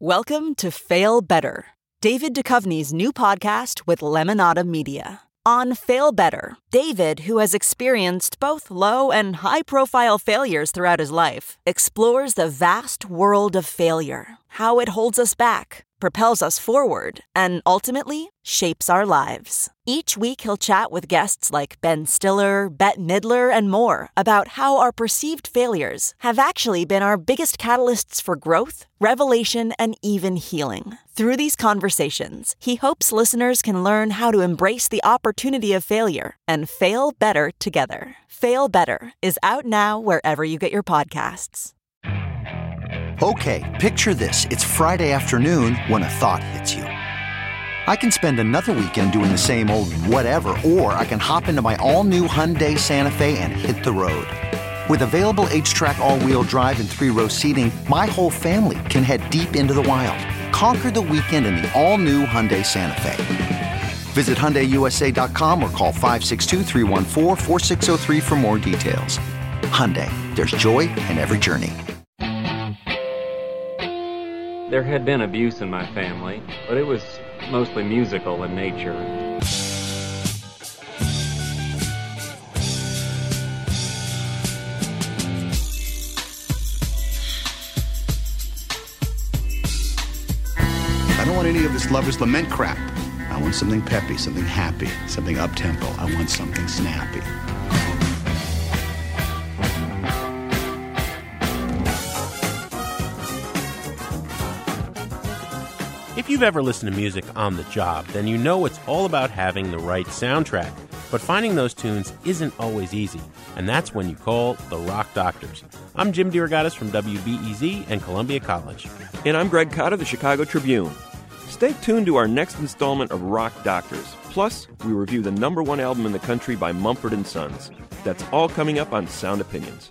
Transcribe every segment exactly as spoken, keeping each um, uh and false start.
Welcome to Fail Better, David Duchovny's new podcast with Lemonada Media. On Fail Better, David, who has experienced both low and high-profile failures throughout his life, explores the vast world of failure, how it holds us back, propels us forward, and ultimately shapes our lives. Each week he'll chat with guests like Ben Stiller, Bette Midler, and more about how our perceived failures have actually been our biggest catalysts for growth, revelation, and even healing. Through these conversations, he hopes listeners can learn how to embrace the opportunity of failure and fail better together. Fail Better is out now wherever you get your podcasts. Okay, picture this. It's Friday afternoon when a thought hits you. I can spend another weekend doing the same old whatever, or I can hop into my all-new Hyundai Santa Fe and hit the road. With available H-Track all-wheel drive and three-row seating, my whole family can head deep into the wild. Conquer the weekend in the all-new Hyundai Santa Fe. Visit Hyundai U S A dot com or call five six two, three one four, four six zero three for more details. Hyundai, there's joy in every journey. There had been abuse in my family, but it was mostly musical in nature. I don't want any of this lover's lament crap. I want something peppy, something happy, something up-tempo. I want something snappy. If you've ever listened to music on the job, then you know it's all about having the right soundtrack. But finding those tunes isn't always easy, and that's when you call the Rock Doctors. I'm Jim DeRogatis from W B E Z and Columbia College. And I'm Greg Cotter of the Chicago Tribune. Stay tuned to our next installment of Rock Doctors. Plus, we review the number one album in the country by Mumford and Sons. That's all coming up on Sound Opinions.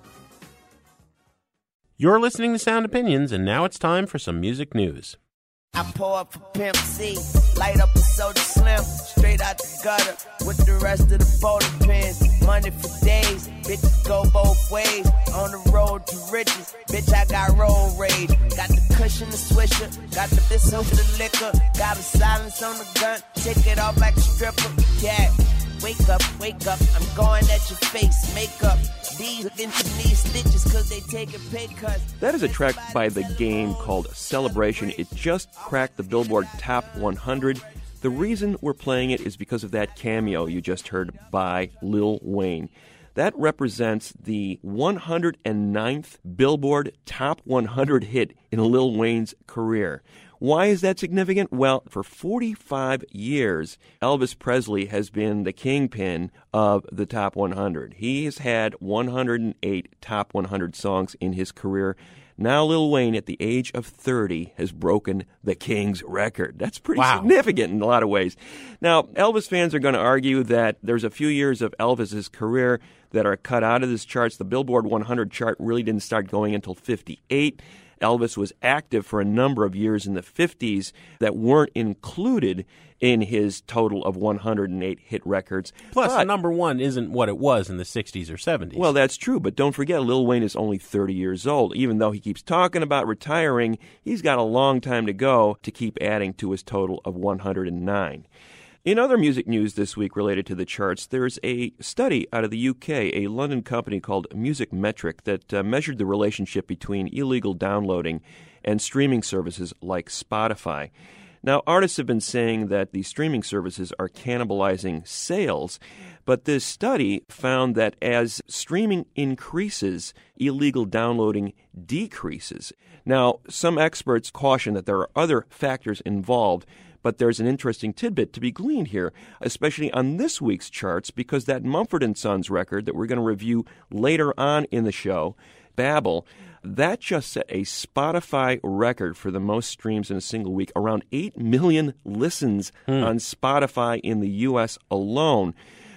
You're listening to Sound Opinions, and now it's time for some music news. I pour up for Pimp C, light up a soda slim, straight out the gutter, with the rest of the bowling pins. Money for days, bitches go both ways, on the road to riches, bitch I got road rage. Got the cushion, the swisher, got the thistle for the liquor, got a silence on the gun, take it off like a stripper, yeah. Wake up, wake up, I'm going at your face, makeup. These into these stitches cause they taking pay cuts. That is a track by The Game called Celebration. It just cracked the Billboard Top one hundred. The reason we're playing it is because of that cameo you just heard by Lil Wayne. That represents the one hundred ninth Billboard Top one hundred hit in Lil Wayne's career. Why is that significant? Well, for forty-five years, Elvis Presley has been the kingpin of the Top one hundred. He has had one hundred eight Top one hundred songs in his career. Now Lil Wayne, at the age of thirty, has broken the King's record. That's pretty wow. significant in a lot of ways. Now, Elvis fans are going to argue that there's a few years of Elvis's career that are cut out of this charts. The Billboard one hundred chart really didn't start going until fifty-eight. Elvis was active for a number of years in the fifties that weren't included in his total of one hundred eight hit records. Plus, but, the number one isn't what it was in the sixties or seventies. Well, that's true, but don't forget, Lil Wayne is only thirty years old. Even though he keeps talking about retiring, he's got a long time to go to keep adding to his total of one hundred nine. In other music news this week related to the charts, there's a study out of the U K, a London company called Music Metric, that uh, measured the relationship between illegal downloading and streaming services like Spotify. Now, artists have been saying that these streaming services are cannibalizing sales, but this study found that as streaming increases, illegal downloading decreases. Now, some experts caution that there are other factors involved, but there's an interesting tidbit to be gleaned here, especially on this week's charts, because that Mumford and Sons record that we're going to review later on in the show, Babel, that just set a Spotify record for the most streams in a single week, around eight million listens hmm. on Spotify in the U S alone.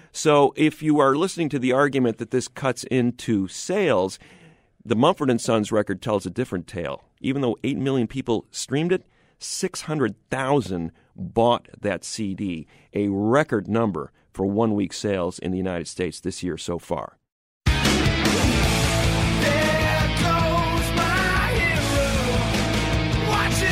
So if you are listening to the argument that this cuts into sales, the Mumford and Sons record tells a different tale. Even though eight million people streamed it, six hundred thousand bought that C D, a record number for one-week sales in the United States this year so far. There goes my hero, watching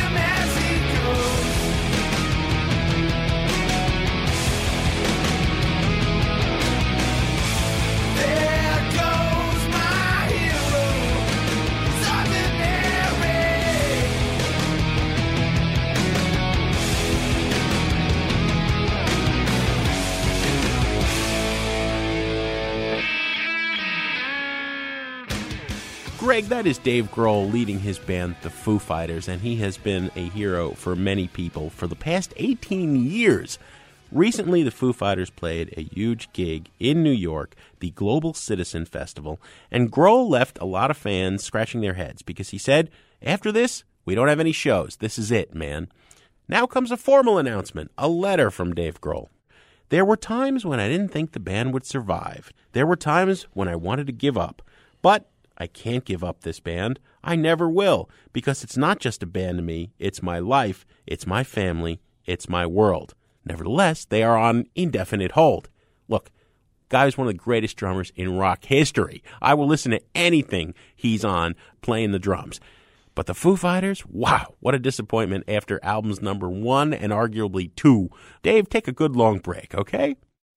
Greg, that is Dave Grohl leading his band, the Foo Fighters, and he has been a hero for many people for the past eighteen years. Recently, the Foo Fighters played a huge gig in New York, the Global Citizen Festival, and Grohl left a lot of fans scratching their heads because he said, after this, we don't have any shows. This is it, man. Now comes a formal announcement, a letter from Dave Grohl. There were times when I didn't think the band would survive. There were times when I wanted to give up. But I can't give up this band. I never will, because it's not just a band to me. It's my life. It's my family. It's my world. Nevertheless, they are on indefinite hold. Look, guy's one of the greatest drummers in rock history. I will listen to anything he's on playing the drums. But the Foo Fighters, wow, what a disappointment after albums number one and arguably two. Dave, take a good long break, okay?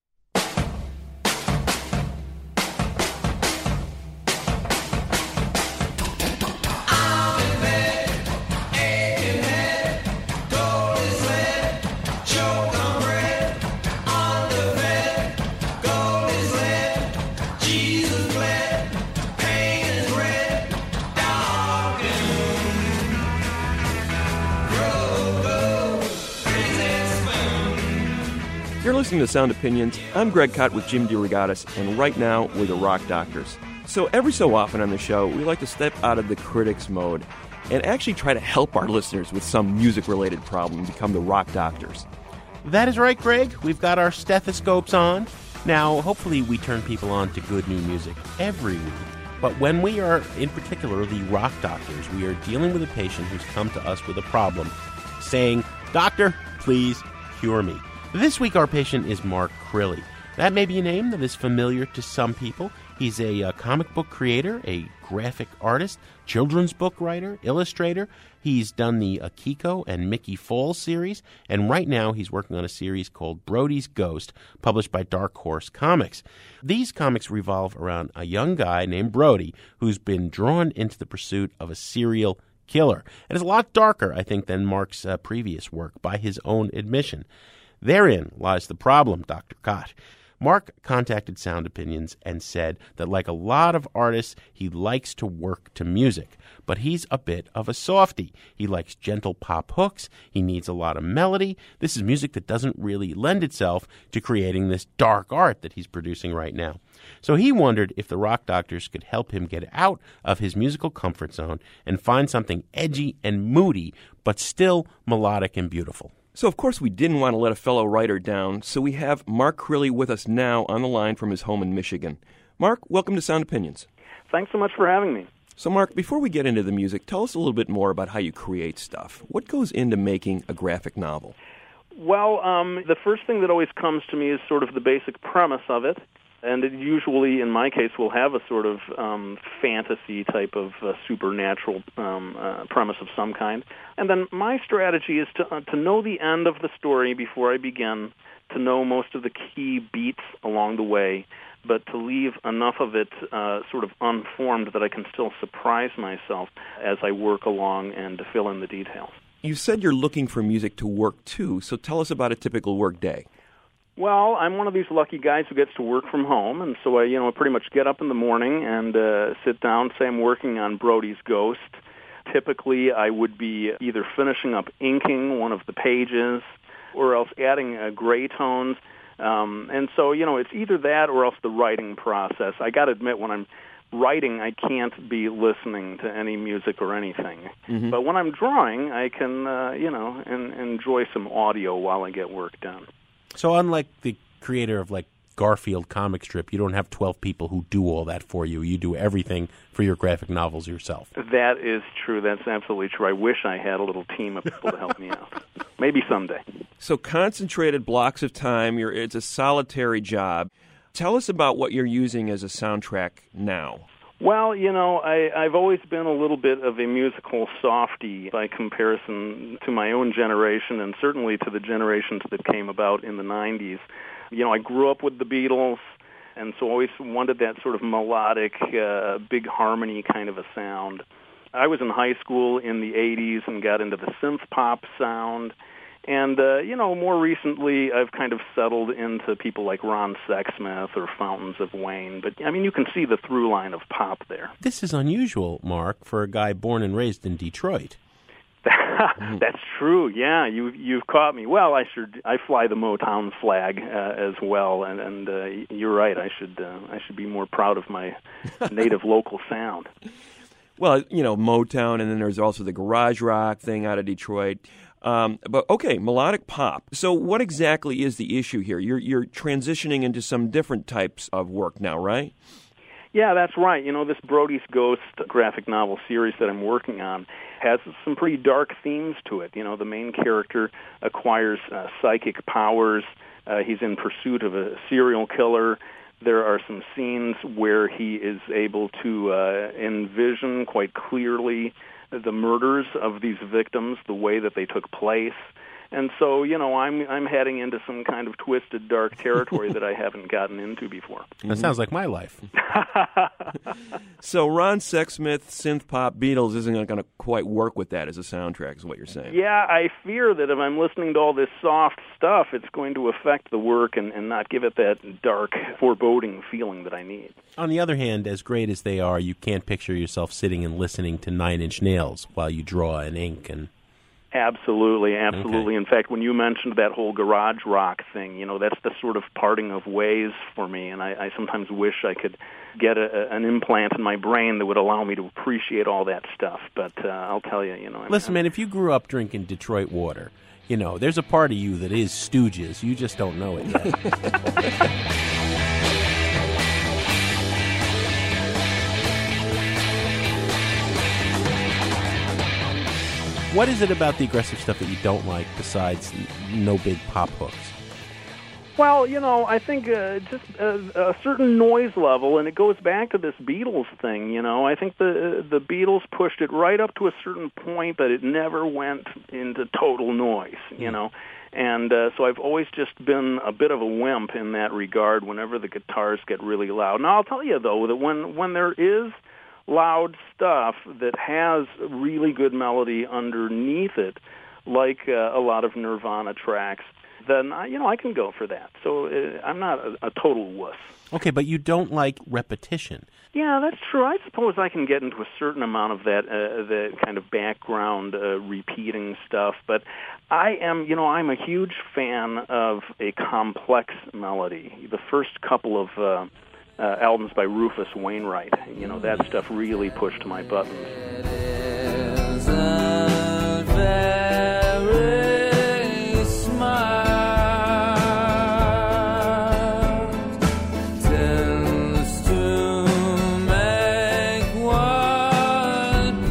You're listening to Sound Opinions. I'm Greg Kot with Jim DeRogatis, and right now we're the Rock Doctors. So every so often on the show, we like to step out of the critics mode and actually try to help our listeners with some music-related problem and become the Rock Doctors. That is right, Greg. We've got our stethoscopes on. Now, hopefully we turn people on to good new music every week. But when we are, in particular, the Rock Doctors, we are dealing with a patient who's come to us with a problem, saying, "Doctor, please cure me." This week, our patient is Mark Crilly. That may be a name that is familiar to some people. He's a uh, comic book creator, a graphic artist, children's book writer, illustrator. He's done the Akiko and Mickey Falls series, and right now he's working on a series called Brody's Ghost, published by Dark Horse Comics. These comics revolve around a young guy named Brody who's been drawn into the pursuit of a serial killer. And it's a lot darker, I think, than Mark's uh, previous work, by his own admission. Therein lies the problem, Doctor Kot. Mark contacted Sound Opinions and said that, like a lot of artists, he likes to work to music, but he's a bit of a softie. He likes gentle pop hooks. He needs a lot of melody. This is music that doesn't really lend itself to creating this dark art that he's producing right now. So he wondered if the Rock Doctors could help him get out of his musical comfort zone and find something edgy and moody, but still melodic and beautiful. So, of course, we didn't want to let a fellow writer down, so we have Mark Crilly with us now on the line from his home in Michigan. Mark, welcome to Sound Opinions. Thanks so much for having me. So, Mark, before we get into the music, tell us a little bit more about how you create stuff. What goes into making a graphic novel? Well, um, the first thing that always comes to me is sort of the basic premise of it. And it usually, in my case, will have a sort of um, fantasy type of uh, supernatural um, uh, premise of some kind. And then my strategy is to uh, to know the end of the story before I begin, to know most of the key beats along the way, but to leave enough of it uh, sort of unformed that I can still surprise myself as I work along and to fill in the details. You said you're looking for music to work to, so tell us about a typical work day. Well, I'm one of these lucky guys who gets to work from home, and so I, you know, pretty much get up in the morning and uh, sit down, say I'm working on Brody's Ghost. Typically, I would be either finishing up inking one of the pages or else adding uh, gray tones. Um, and so, you know, it's either that or else the writing process. I got to admit, when I'm writing, I can't be listening to any music or anything. Mm-hmm. But when I'm drawing, I can, uh, you know, en- enjoy some audio while I get work done. So unlike the creator of, like, Garfield comic strip, you don't have twelve people who do all that for you. You do everything for your graphic novels yourself. That is true. That's absolutely true. I wish I had a little team of people to help me out. Maybe someday. So concentrated blocks of time, you're, it's a solitary job. Tell us about what you're using as a soundtrack now. Well, you know, I, I've always been a little bit of a musical softy by comparison to my own generation and certainly to the generations that came about in the nineties. You know, I grew up with the Beatles, and so always wanted that sort of melodic, uh, big harmony kind of a sound. I was in high school in the eighties and got into the synth pop sound, And, uh, you know, more recently I've kind of settled into people like Ron Sexsmith or Fountains of Wayne. But, I mean, you can see the through line of pop there. This is unusual, Mark, for a guy born and raised in Detroit. That's true. Yeah, you you've caught me. Well, I should I fly the Motown flag uh, as well, and and uh, you're right. I should uh, I should be more proud of my native local sound. Well, you know, Motown, and then there's also the garage rock thing out of Detroit. Um, but okay, melodic pop. So, what exactly is the issue here? You're you're transitioning into some different types of work now, right? Yeah, that's right. You know, this Brody's Ghost graphic novel series that I'm working on has some pretty dark themes to it. You know, the main character acquires uh, psychic powers. Uh, he's in pursuit of a serial killer. There are some scenes where he is able to uh, envision quite clearly the murders of these victims, the way that they took place. And so, you know, I'm I'm heading into some kind of twisted, dark territory that I haven't gotten into before. That sounds like my life. So Ron Sexsmith, synth pop, Beatles isn't going to quite work with that as a soundtrack, is what you're saying. Yeah, I fear that if I'm listening to all this soft stuff, it's going to affect the work and, and not give it that dark, foreboding feeling that I need. On the other hand, as great as they are, you can't picture yourself sitting and listening to Nine Inch Nails while you draw and ink and... Absolutely, absolutely. Okay. In fact, when you mentioned that whole garage rock thing, you know, that's the sort of parting of ways for me, and I, I sometimes wish I could get a, an implant in my brain that would allow me to appreciate all that stuff. But uh, I'll tell you, you know... Listen, I'm, man, if you grew up drinking Detroit water, you know, there's a part of you that is Stooges. You just don't know it yet. What is it about the aggressive stuff that you don't like besides no big pop hooks? Well, you know, I think uh, just a, a certain noise level, and it goes back to this Beatles thing, you know. I think the the Beatles pushed it right up to a certain point, but it never went into total noise, you know. And uh, so I've always just been a bit of a wimp in that regard whenever the guitars get really loud. Now, I'll tell you, though, that when, when there is loud stuff that has really good melody underneath it, like uh, a lot of Nirvana tracks, then, I, you know, I can go for that. So uh, I'm not a, a total wuss. Okay, but you don't like repetition. Yeah, that's true. I suppose I can get into a certain amount of that, uh, the kind of background uh, repeating stuff. But I am, you know, I'm a huge fan of a complex melody. The first couple of uh, uh, albums by Rufus Wainwright, you know, that stuff really pushed my buttons. It is a very smart tends to make one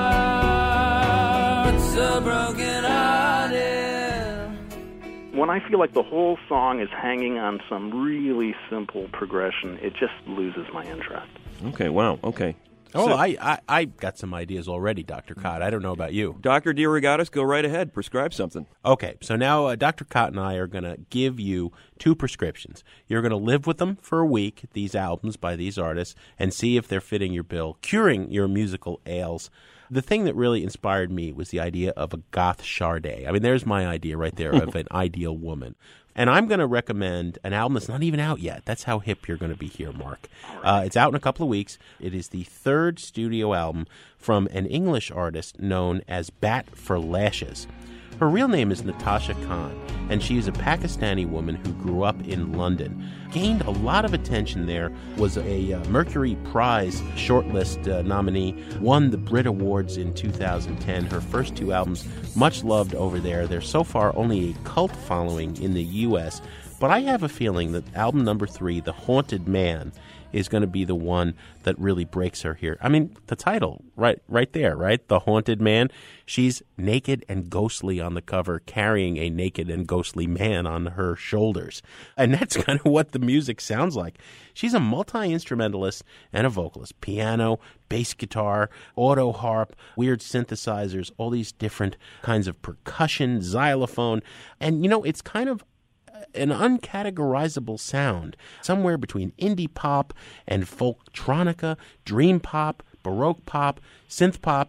parts a broken hearted. When I feel like the whole song is hanging on some really simple progression, it just loses my interest. Okay, wow, okay. Oh, So- I, I, I got some ideas already, Doctor Cott. I don't know about you. Doctor DeRogatis, go right ahead. Prescribe something. Okay, so now uh, Doctor Cott and I are going to give you two prescriptions. You're going to live with them for a week, these albums by these artists, and see if they're fitting your bill, curing your musical ails. The thing that really inspired me was the idea of a goth Sade. I mean, there's my idea right there of an ideal woman. And I'm going to recommend an album that's not even out yet. That's how hip you're going to be here, Mark. Uh, it's out in a couple of weeks. It is the third studio album from an English artist known as Bat for Lashes. Her real name is Natasha Khan, and she is a Pakistani woman who grew up in London. Gained a lot of attention there, was a uh, Mercury Prize shortlist uh, nominee, won the Brit Awards in two thousand ten. Her first two albums, much loved over there. They're so far only a cult following in the U S, but I have a feeling that album number three, The Haunted Man, is going to be the one that really breaks her here. I mean, the title, right right there, right? The Haunted Man. She's naked and ghostly on the cover, carrying a naked and ghostly man on her shoulders. And that's kind of what the music sounds like. She's a multi-instrumentalist and a vocalist. Piano, bass guitar, auto harp, weird synthesizers, all these different kinds of percussion, xylophone. And, you know, it's kind of an uncategorizable sound, somewhere between indie pop and folktronica, dream pop, baroque pop, synth pop.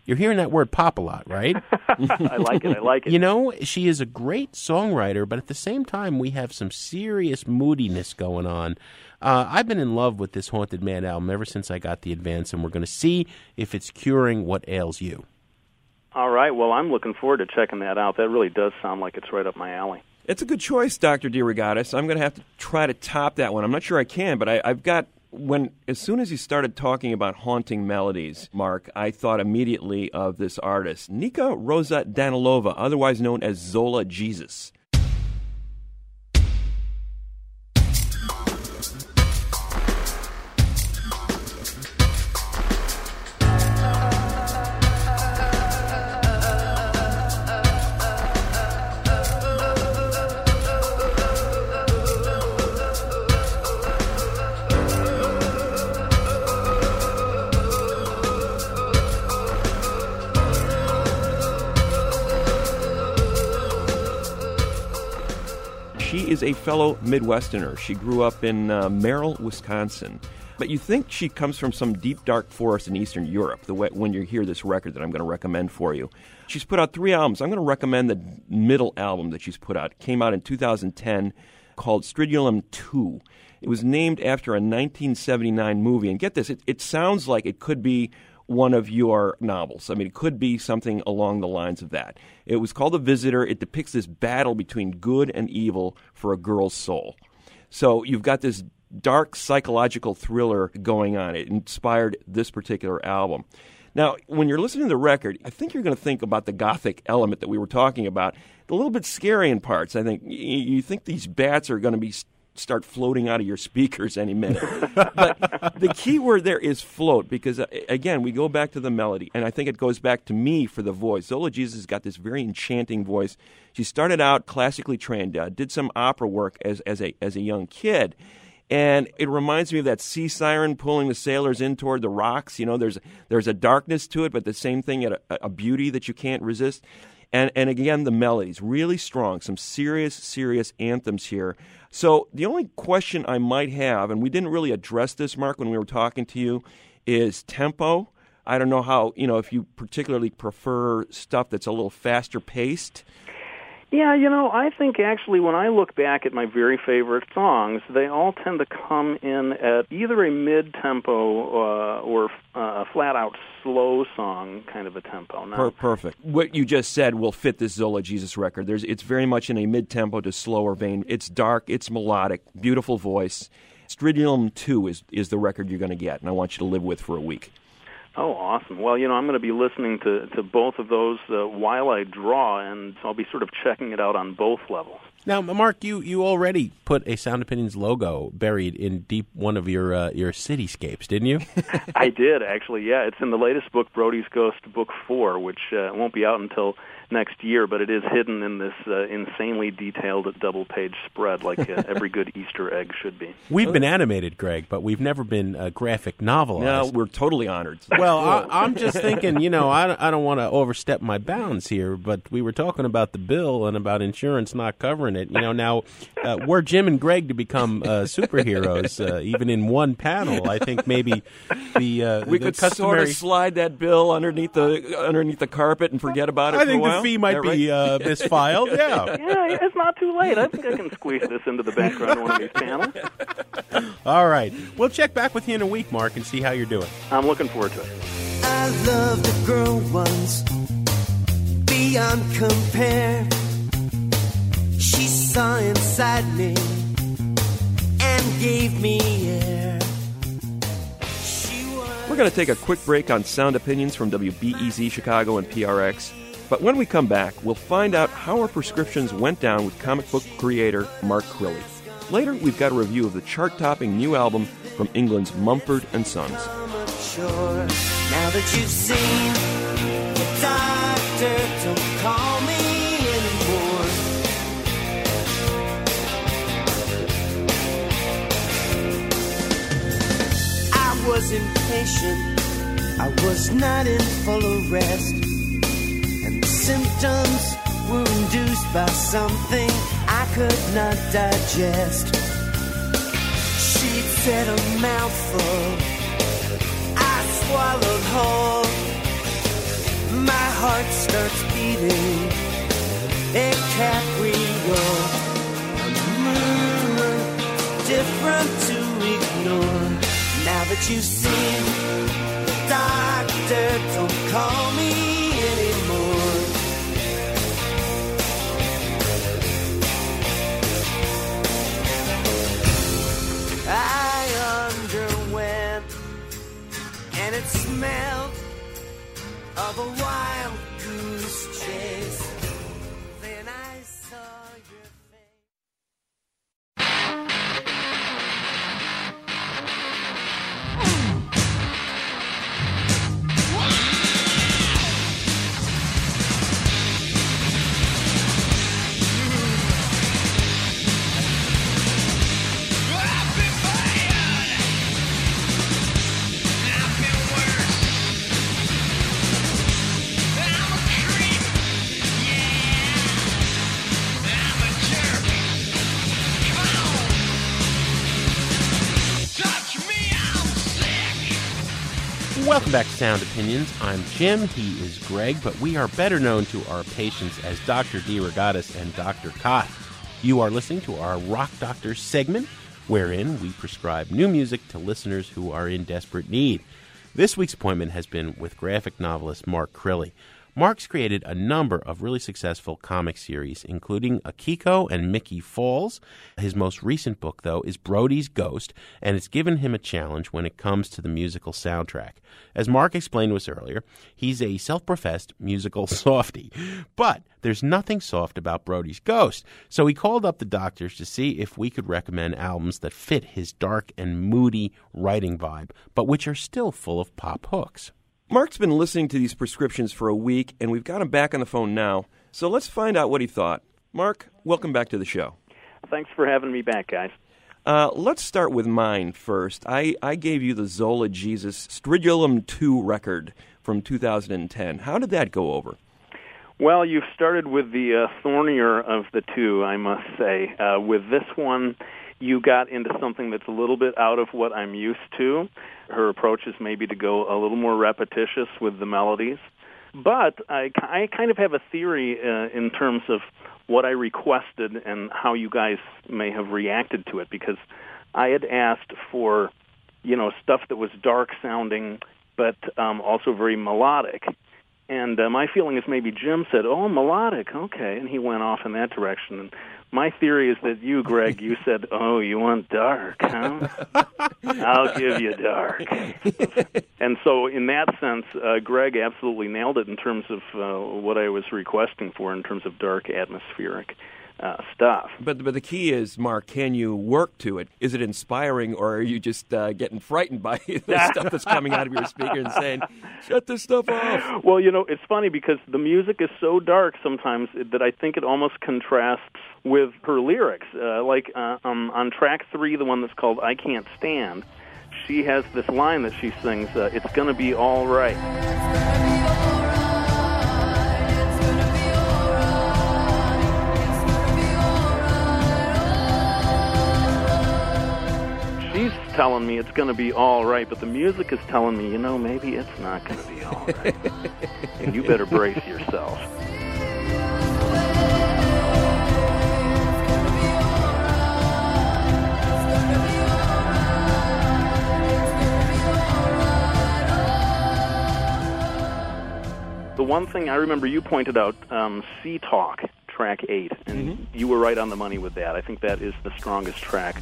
You're hearing that word pop a lot, right? I like it. I like it. You know, she is a great songwriter, but at the same time, we have some serious moodiness going on. Uh, I've been in love with this Haunted Man album ever since I got the advance, and we're going to see if it's curing what ails you. All right. Well, I'm looking forward to checking that out. That really does sound like it's right up my alley. It's a good choice, Doctor DeRogatis. I'm going to have to try to top that one. I'm not sure I can, but I, I've got... When as soon as you started talking about haunting melodies, Mark, I thought immediately of this artist, Nika Rosa Danilova, otherwise known as Zola Jesus. She is a fellow Midwesterner. She grew up in uh, Merrill, Wisconsin. But you think she comes from some deep, dark forest in Eastern Europe, the way, when you hear this record that I'm going to recommend for you. She's put out three albums. I'm going to recommend the middle album that she's put out. It came out in two thousand ten, called Stridulum two. It was named after a nineteen seventy-nine movie. And get this, it, it sounds like it could be one of your novels. I mean, it could be something along the lines of that. It was called The Visitor. It depicts this battle between good and evil for a girl's soul. So you've got this dark psychological thriller going on. It inspired this particular album. Now, when you're listening to the record, I think you're going to think about the gothic element that we were talking about. A little bit scary in parts. I think you think these bats are going to be start floating out of your speakers any minute. But the key word there is float, because, uh, again, we go back to the melody, and I think it goes back to me for the voice. Zola Jesus has got this very enchanting voice. She started out classically trained, uh, did some opera work as, as, a, as a young kid, and it reminds me of that sea siren pulling the sailors in toward the rocks. You know, there's, there's a darkness to it, but the same thing, a, a beauty that you can't resist. And, and again, the melodies, really strong, some serious, serious anthems here. So the only question I might have, and we didn't really address this, Mark, when we were talking to you, is tempo. I don't know how, you know, if you particularly prefer stuff that's a little faster paced. Yeah, you know, I think actually when I look back at my very favorite songs, they all tend to come in at either a mid-tempo uh, or uh, a flat-out slow song kind of a tempo. Now, per- perfect. What you just said will fit this Zola Jesus record. There's, it's very much in a mid-tempo to slower vein. It's dark, it's melodic, beautiful voice. Stridulum two is, is the record you're going to get, and I want you to live with for a week. Oh, awesome. Well, you know, I'm going to be listening to, to both of those uh, while I draw, and I'll be sort of checking it out on both levels. Now, Mark, you, you already put a Sound Opinions logo buried in deep one of your uh, your cityscapes, didn't you? I did, actually, yeah. It's in the latest book, Brody's Ghost, Book four, which uh, won't be out until next year, but it is hidden in this uh, insanely detailed double-page spread like uh, every good Easter egg should be. We've been animated, Greg, but we've never been uh, graphic novelized. No, we're totally honored. Well, I, I'm just thinking, you know, I, I don't want to overstep my bounds here, but we were talking about the bill and about insurance not covering it. You know, now, uh, were Jim and Greg to become uh, superheroes, uh, even in one panel, I think maybe the uh, we the could customary... sort of slide that bill underneath the underneath the carpet and forget about it I for think a while. the fee might right? be uh, misfiled, yeah. Yeah, it's not too late. I think I can squeeze this into the background of one of these panels. All right. We'll check back with you in a week, Mark, and see how you're doing. I'm looking forward to it. I loved a girl once, beyond compare. She saw inside me and gave me air. We're going to take a quick break on Sound Opinions from W B E Z Chicago and P R X. But when we come back, we'll find out how our prescriptions went down with comic book creator Mark Crilly. Later, we've got a review of the chart-topping new album from England's Mumford and Sons. Now that you've seen the doctor, don't call me anymore. I was impatient, I was not in full arrest, and the symptoms were induced by something I could not digest. She'd said a mouthful, I swallowed whole. my heart starts beating. A Caprio, a moon, different to ignore. Now that you've seen the doctor, don't call me anymore. I underwent, and it smelled of a wild goose chase. Then I saw your Welcome back to Sound Opinions. I'm Jim, he is Greg, but we are better known to our patients as Doctor DeRogatis and Doctor Koth. You are listening to our Rock Doctor segment, wherein we prescribe new music to listeners who are in desperate need. This week's appointment has been with graphic novelist Mark Crilley. Mark's created a number of really successful comic series, including Akiko and Mickey Falls. His most recent book, though, is Brody's Ghost, and it's given him a challenge when it comes to the musical soundtrack. As Mark explained to us earlier, he's a self-professed musical softie. But there's nothing soft about Brody's Ghost, so he called up the doctors to see if we could recommend albums that fit his dark and moody writing vibe, but which are still full of pop hooks. Mark's been listening to these prescriptions for a week, and we've got him back on the phone now. So let's find out what he thought. Mark, welcome back to the show. Thanks for having me back, guys. Uh, let's start with mine first. I, I gave you the Zola Jesus Stridulum two record from two thousand ten. How did that go over? Well, you've started with the uh, thornier of the two, I must say. Uh, with this one, you got into something that's a little bit out of what I'm used to. Her approach is maybe to go a little more repetitious with the melodies. But I, I kind of have a theory uh, in terms of what I requested and how you guys may have reacted to it, because I had asked for, you know, stuff that was dark-sounding but um, also very melodic. And uh, my feeling is maybe Jim said, oh, melodic, okay, and he went off in that direction. And my theory is that you, Greg, you said, oh, you want dark, huh? I'll give you dark. And so in that sense, uh, Greg absolutely nailed it in terms of uh, what I was requesting for in terms of dark, atmospheric uh, stuff. But but the key is, Mark, can you work to it? Is it inspiring, or are you just uh, getting frightened by the stuff that's coming out of your speaker and saying, shut this stuff off? Well, you know, it's funny because the music is so dark sometimes that I think it almost contrasts with her lyrics. Uh, like uh, um, on track three, the one that's called I Can't Stand, she has this line that she sings, uh, it's going to be all right. She's telling me it's going to be all right, but the music is telling me, you know, maybe it's not going to be all right. And you better brace yourself. The one thing I remember you pointed out, um, Sea Talk, track eight, and mm-hmm. you were right on the money with that. I think that is the strongest track.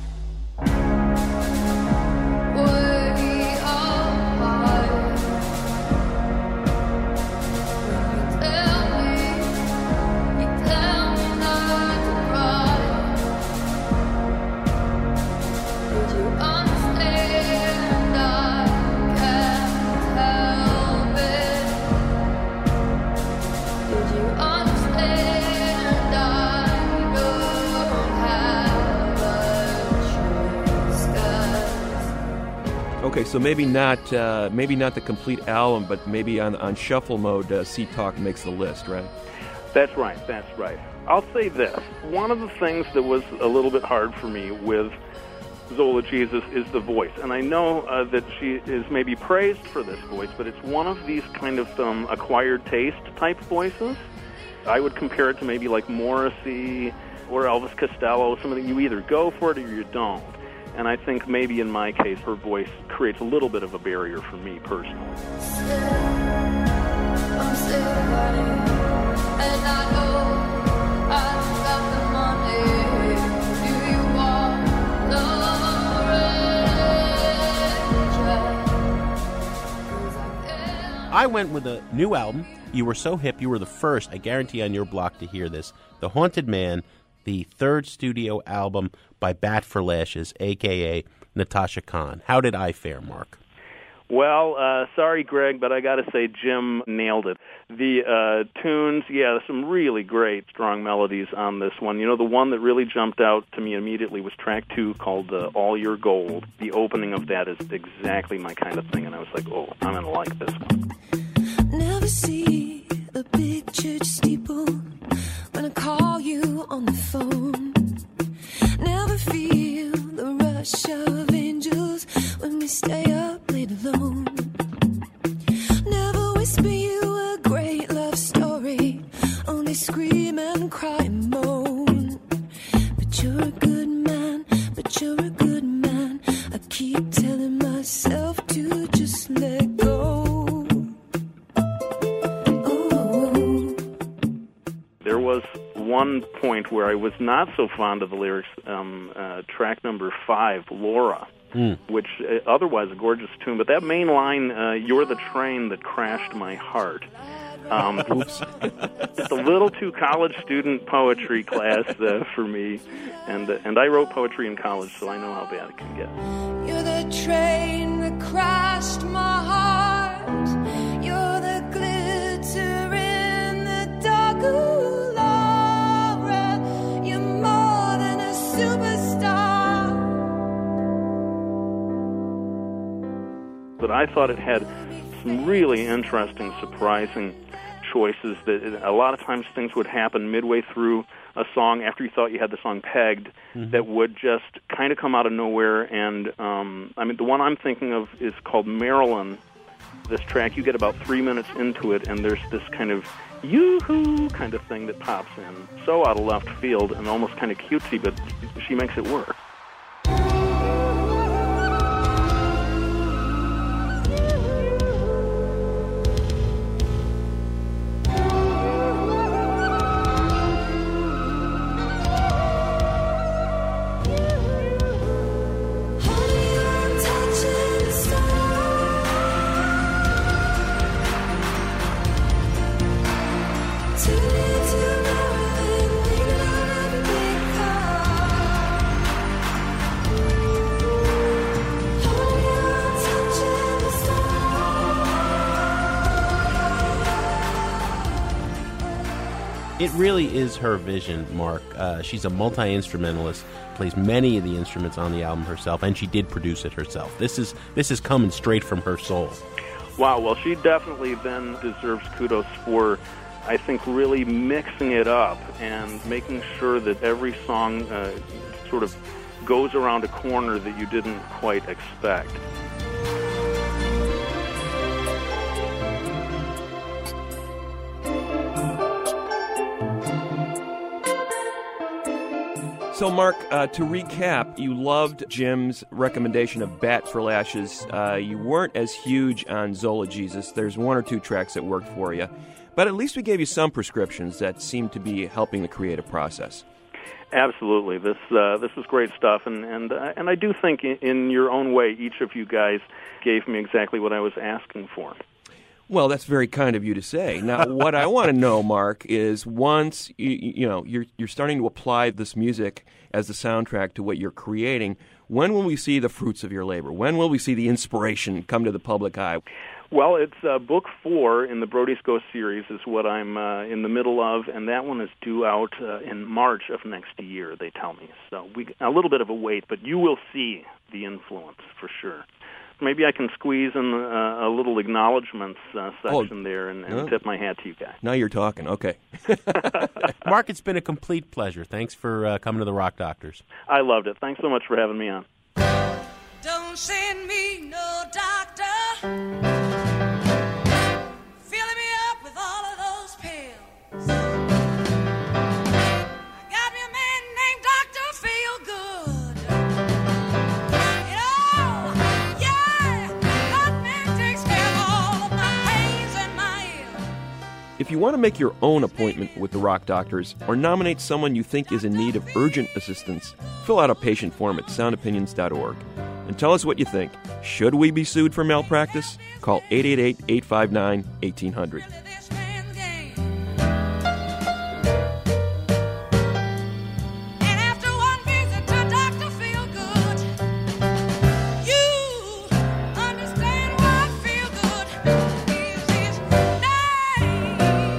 Okay, so maybe not uh, maybe not the complete album, but maybe on, on shuffle mode, uh, Sea Talk makes the list, right? That's right, that's right. I'll say this. One of the things that was a little bit hard for me with Zola Jesus is the voice. And I know uh, that she is maybe praised for this voice, but it's one of these kind of um, acquired taste type voices. I would compare it to maybe like Morrissey or Elvis Costello, something you either go for it or you don't. And I think maybe in my case, her voice creates a little bit of a barrier for me personally. I'm still running, and I know I've got the money. Do you want the rain? I went with a new album. You were so hip, you were the first, I guarantee, on your block to hear this. The Haunted Man, the third studio album by Bat for Lashes, a k a. Natasha Khan. How did I fare, Mark? Well, uh, sorry, Greg, but I got to say Jim nailed it. The uh, tunes, yeah, there's some really great, strong melodies on this one. You know, the one that really jumped out to me immediately was track two called uh, All Your Gold. The opening of that is exactly my kind of thing, and I was like, oh, I'm going to like this one. Never see a big church steeple when I call you on the phone. Never feel the rush of angels when we stay up late alone. Never whisper you a great love story, only scream and cry and moan. But you're a good man, but you're a good man. I keep telling myself to just let go. Oh. There was one point where I was not so fond of the lyrics, um, uh, track number five, Laura, mm. which uh, otherwise a gorgeous tune, but that main line, uh, you're the train that crashed my heart, um, just a little too college student poetry class uh, for me, and uh, and I wrote poetry in college, so I know how bad it can get. You're the train that crashed my heart, you're the glitter in the dark. Ooh. But I thought it had some really interesting, surprising choices. That it, a lot of times things would happen midway through a song after you thought you had the song pegged, mm-hmm. that would just kind of come out of nowhere. And um, I mean, the one I'm thinking of is called Marilyn. This track, you get about three minutes into it, and there's this kind of yoo-hoo kind of thing that pops in, so out of left field and almost kind of cutesy, but she makes it work. It really is her vision, Mark. Uh, she's a multi-instrumentalist, plays many of the instruments on the album herself, and she did produce it herself. This is this is coming straight from her soul. Wow, well, she definitely then deserves kudos for, I think, really mixing it up and making sure that every song uh, sort of goes around a corner that you didn't quite expect. So, Mark, uh, to recap, you loved Jim's recommendation of Bat for Lashes. Uh, you weren't as huge on Zola Jesus. There's one or two tracks that worked for you. But at least we gave you some prescriptions that seem to be helping the creative process. Absolutely. This uh, this is great stuff. And, and, uh, and I do think in, in your own way, each of you guys gave me exactly what I was asking for. Well, that's very kind of you to say. Now, what I want to know, Mark, is once you, you know you're you're starting to apply this music as the soundtrack to what you're creating, when will we see the fruits of your labor? When will we see the inspiration come to the public eye? Well, it's uh, book four in the Brody's Ghost series is what I'm uh, in the middle of, and that one is due out uh, in March of next year, they tell me. So we a little bit of a wait, but you will see the influence for sure. Maybe I can squeeze in uh, a little acknowledgments uh, section oh, there and, and yeah. tip my hat to you guys. Now you're talking. Okay. Mark, it's been a complete pleasure. Thanks for uh, coming to the Rock Doctors. I loved it. Thanks so much for having me on. don't send me no doctor, filling me up with all of those pills. I got me a man named Doctor Feelgood. You know, yeah, that man takes care of all of my pains and my ills. If you want to make your own appointment with the Rock Doctors or nominate someone you think is in need of urgent assistance, fill out a patient form at sound opinions dot org. And tell us what you think. Should we be sued for malpractice? Call eight eight eight, eight five nine, one eight hundred. This man's game. And after one visit to Doctor Feelgood, you understand what Feelgood is his name.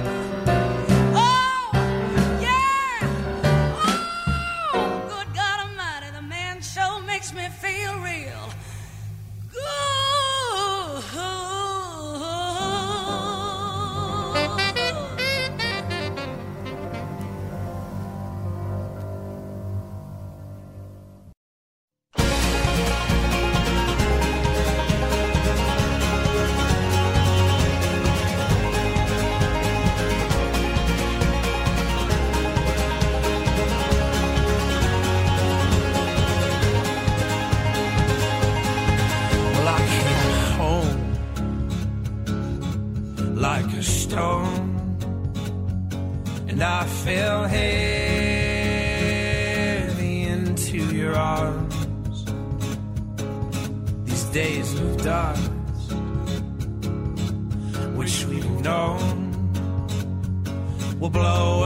Oh, yeah. Oh, good God Almighty, the man sure makes me feel real Well, I came home like a stone, and I fell heavy into your arms. These days of dark, which we've known, will blow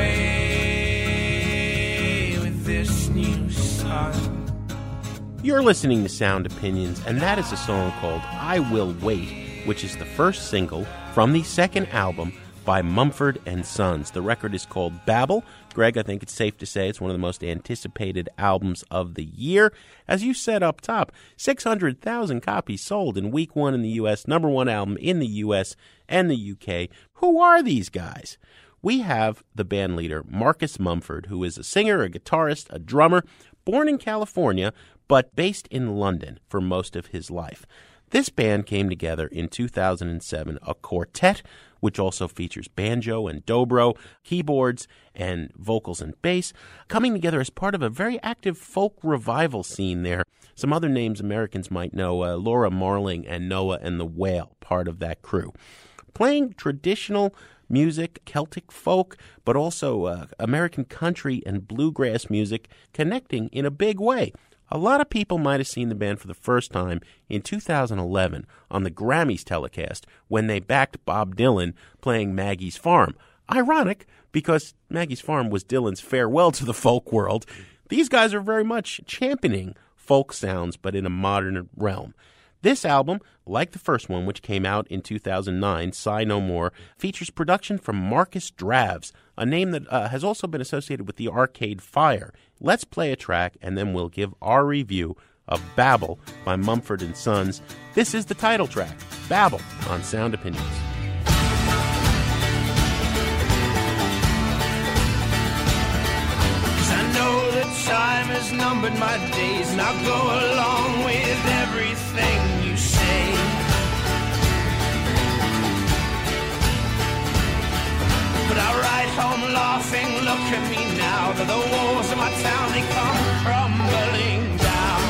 away with this new sun. You're listening to Sound Opinions, and that is a song called I Will Wait, which is the first single from the second album by Mumford and Sons. The record is called Babel. Greg, I think it's safe to say it's one of the most anticipated albums of the year. As you said up top, six hundred thousand copies sold in week one in the U S, number one album in the U S and the U K. Who are these guys? We have the band leader, Marcus Mumford, who is a singer, a guitarist, a drummer, born in California, but based in London for most of his life. This band came together in two thousand seven, a quartet, which also features banjo and dobro, keyboards and vocals and bass, coming together as part of a very active folk revival scene there. Some other names Americans might know, uh, Laura Marling and Noah and the Whale, part of that crew. Playing traditional music, Celtic folk, but also uh, American country and bluegrass music, connecting in a big way. A lot of people might have seen the band for the first time in two thousand eleven on the Grammys telecast when they backed Bob Dylan playing Maggie's Farm. Ironic, because Maggie's Farm was Dylan's farewell to the folk world. These guys are very much championing folk sounds, but in a modern realm. This album, like the first one, which came out in two thousand nine, Sigh No More, features production from Marcus Dravs, a name that uh, has also been associated with the Arcade Fire. Let's play a track, and then we'll give our review of Babel by Mumford and Sons. This is the title track, Babel, on Sound Opinions. Time has numbered my days, and I'll go along with everything you say. But I ride home laughing, look at me now, that the walls of my town, they come crumbling down.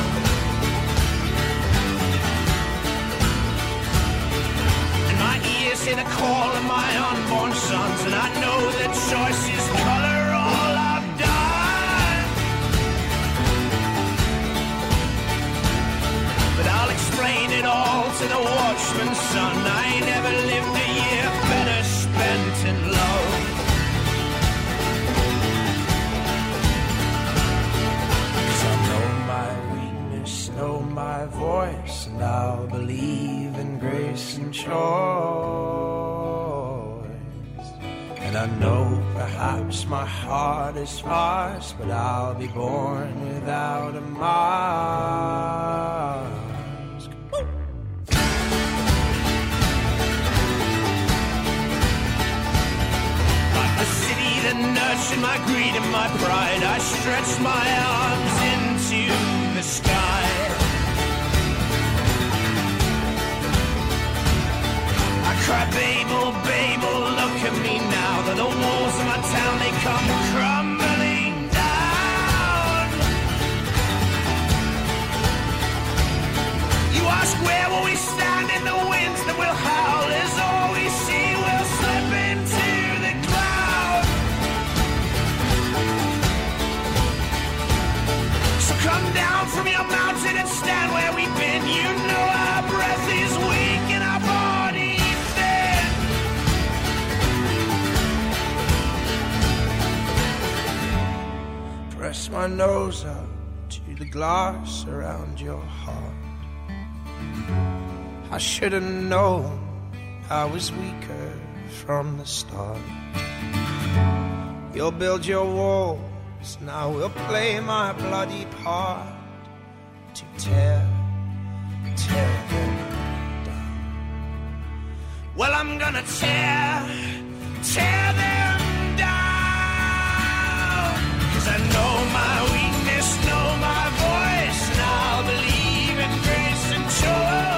And my ears hear the call of my unborn sons, and I know that choice is color all I've done. But I'll explain it all to the watchman's son. I never lived a year better spent in love. Cause I know my weakness, know my voice, and I'll believe in grace and choice. And I know perhaps my heart is sparse, but I'll be born without a mask. That nurtured my greed and my pride, I stretched my arms into the sky. Cry Babel, Babel, look at me now. That the walls of my town, they come crumbling down. You ask where will we stand in the winds that will howl as all we see will slip into the cloud. So come down from your mountain and stand where we've been. You know our breath is weak and our body thin. Press my nose up to the glass around your heart. I should have known I was weaker from the start. You'll build your walls, now we'll play my bloody part to tear, tear them down. Well, I'm gonna tear, tear them down. 'Cause I know my weakness, know my voice, and I'll believe in grace and joy.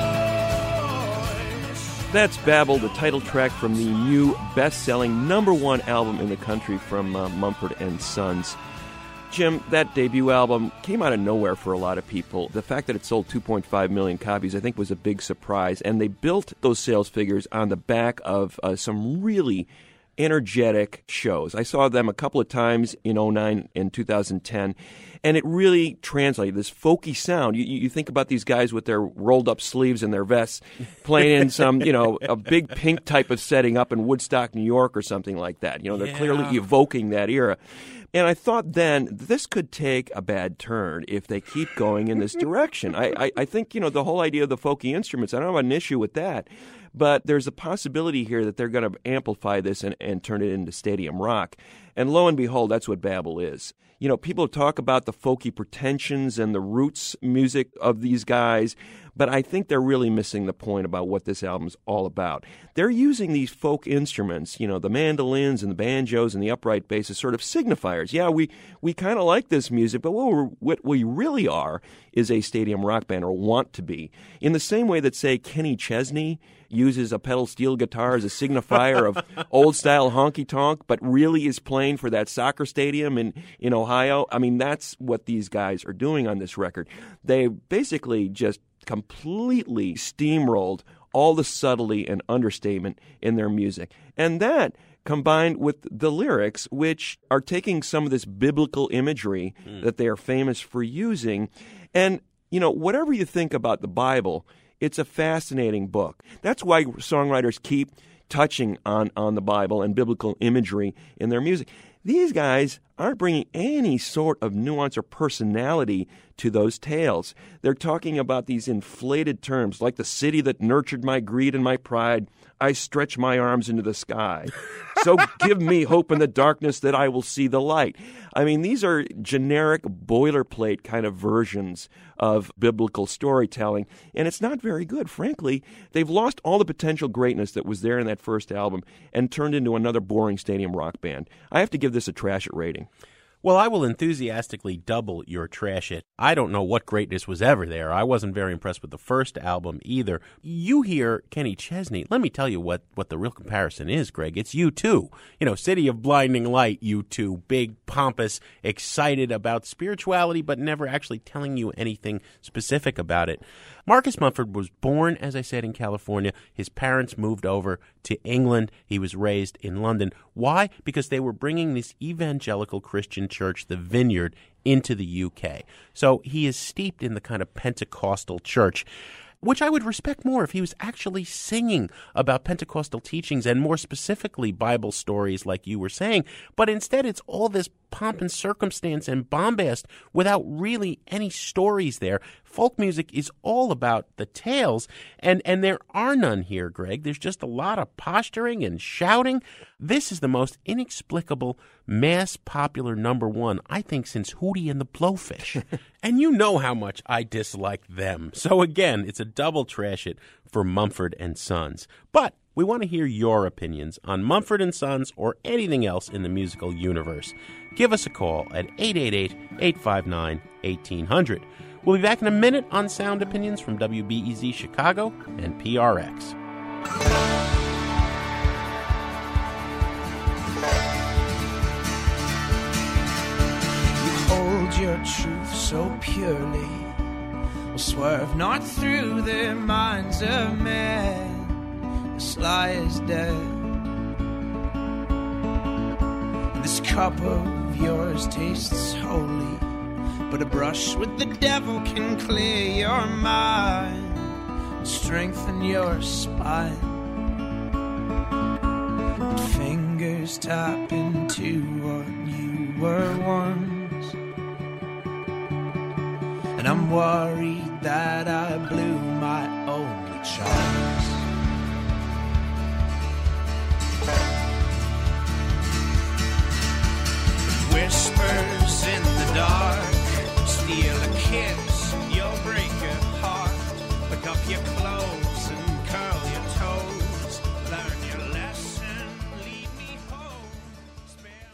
That's Babel, the title track from the new best-selling number one album in the country from uh, Mumford and Sons. Jim, that debut album came out of nowhere for a lot of people. The fact that it sold two point five million copies, I think, was a big surprise. And they built those sales figures on the back of uh, some really energetic shows. I saw them a couple of times in oh nine and two thousand ten, and it really translated this folky sound. You, you think about these guys with their rolled-up sleeves and their vests playing in some, you know, a big Pink type of setting up in Woodstock, New York or something like that. You know, they're Yeah. clearly evoking that era. And I thought then, this could take a bad turn if they keep going in this direction. I, I, I think, you know, the whole idea of the folky instruments, I don't have an issue with that. But there's a possibility here that they're going to amplify this and, and turn it into stadium rock. And lo and behold, that's what Babel is. You know, people talk about the folky pretensions and the roots music of these guys, but I think they're really missing the point about what this album's all about. They're using these folk instruments, you know, the mandolins and the banjos and the upright bass as sort of signifiers. Yeah, we, we kind of like this music, but what, we're, what we really are is a stadium rock band, or want to be. In the same way that, say, Kenny Chesney uses a pedal steel guitar as a signifier of old-style honky-tonk, but really is playing for that soccer stadium in, in Ohio. I mean, that's what these guys are doing on this record. They basically just completely steamrolled all the subtlety and understatement in their music. And that, combined with the lyrics, which are taking some of this biblical imagery mm. that they are famous for using. And, you know, whatever you think about the Bible, it's a fascinating book. That's why songwriters keep touching on, on the Bible and biblical imagery in their music. These guys aren't bringing any sort of nuance or personality to those tales. They're talking about these inflated terms, like the city that nurtured my greed and my pride. I stretch my arms into the sky. So give me hope in the darkness that I will see the light. I mean, these are generic boilerplate kind of versions of biblical storytelling, and it's not very good, frankly. They've lost all the potential greatness that was there in that first album and turned into another boring stadium rock band. I have to give this a trash it rating. Well, I will enthusiastically double your trash it. I don't know what greatness was ever there. I wasn't very impressed with the first album either. You hear Kenny Chesney. Let me tell you what, what the real comparison is, Greg. It's U two. You know, City of Blinding Light, U two. Big, pompous, excited about spirituality, but never actually telling you anything specific about it. Marcus Mumford was born, as I said, in California. His parents moved over to England. He was raised in London. Why? Because they were bringing this evangelical Christian church, the Vineyard, into the U K. So he is steeped in the kind of Pentecostal church, which I would respect more if he was actually singing about Pentecostal teachings and more specifically Bible stories like you were saying. But instead it's all this pomp and circumstance and bombast without really any stories there. Folk music is all about the tales, and, and there are none here, Greg. There's just a lot of posturing and shouting. This is the most inexplicable mass popular number one, I think, since Hootie and the Blowfish. And you know how much I dislike them. So again, it's a double trash it for Mumford and Sons. But we want to hear your opinions on Mumford and Sons or anything else in the musical universe. Give us a call at eight eight eight, eight five nine, one eight zero zero. We'll be back in a minute on Sound Opinions from W B E Z Chicago and P R X. your truth so purely will swerve not through their minds of men. This lie is dead. And this cup of yours tastes holy, but a brush with the devil can clear your mind and strengthen your spine. And fingers tap into what you were once, and I'm worried that I blew my only chance. Whispers in the dark, steal a kiss, you'll break your heart. Pick up your clothes and curl your toes. Learn your lesson, lead me home. Spare